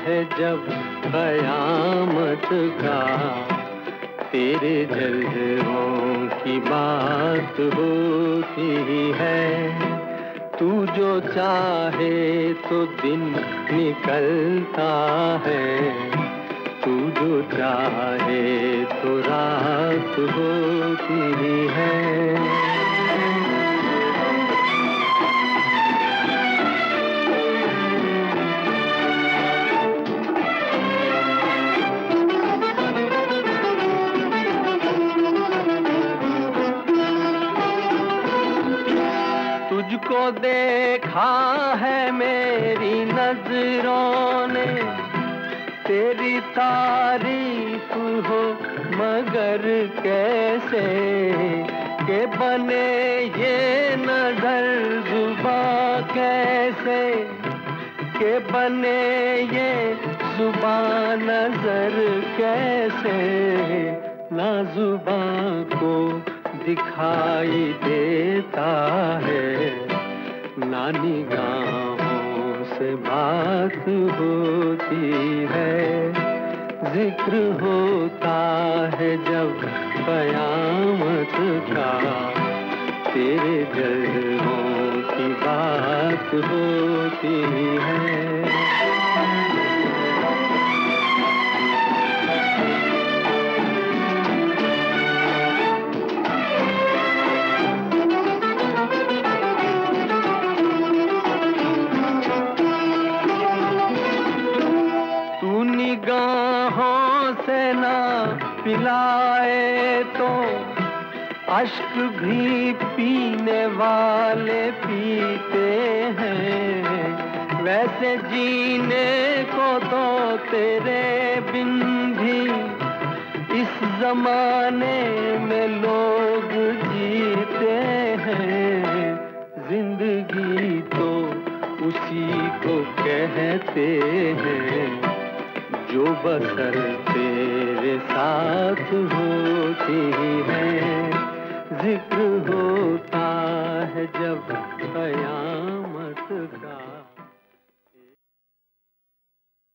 है जब कयामत का, तेरे जलवों की बात होती है। तू जो चाहे तो दिन निकलता है, तू जो चाहे तो रात होती है। तुझको देखा है मेरी नजरों ने, तेरी तारीफ हो मगर कैसे, के बने ये नजर जुबां कैसे, के बने ये जुबां नजर कैसे, ना जुबां को दिखाई देता है, ना निगाहों से बात होती है। जिक्र होता है जब कयामत का, तेरे जलवों की बात होती है। निगाहों से ना पिलाए तो अश्क भी पीने वाले पीते हैं। वैसे जीने को तो तेरे बिन भी इस जमाने में लोग जीते हैं। जिंदगी तो उसी को कहते हैं जो बसर तेरे साथ होती है। जिक्र होता है जब कयामत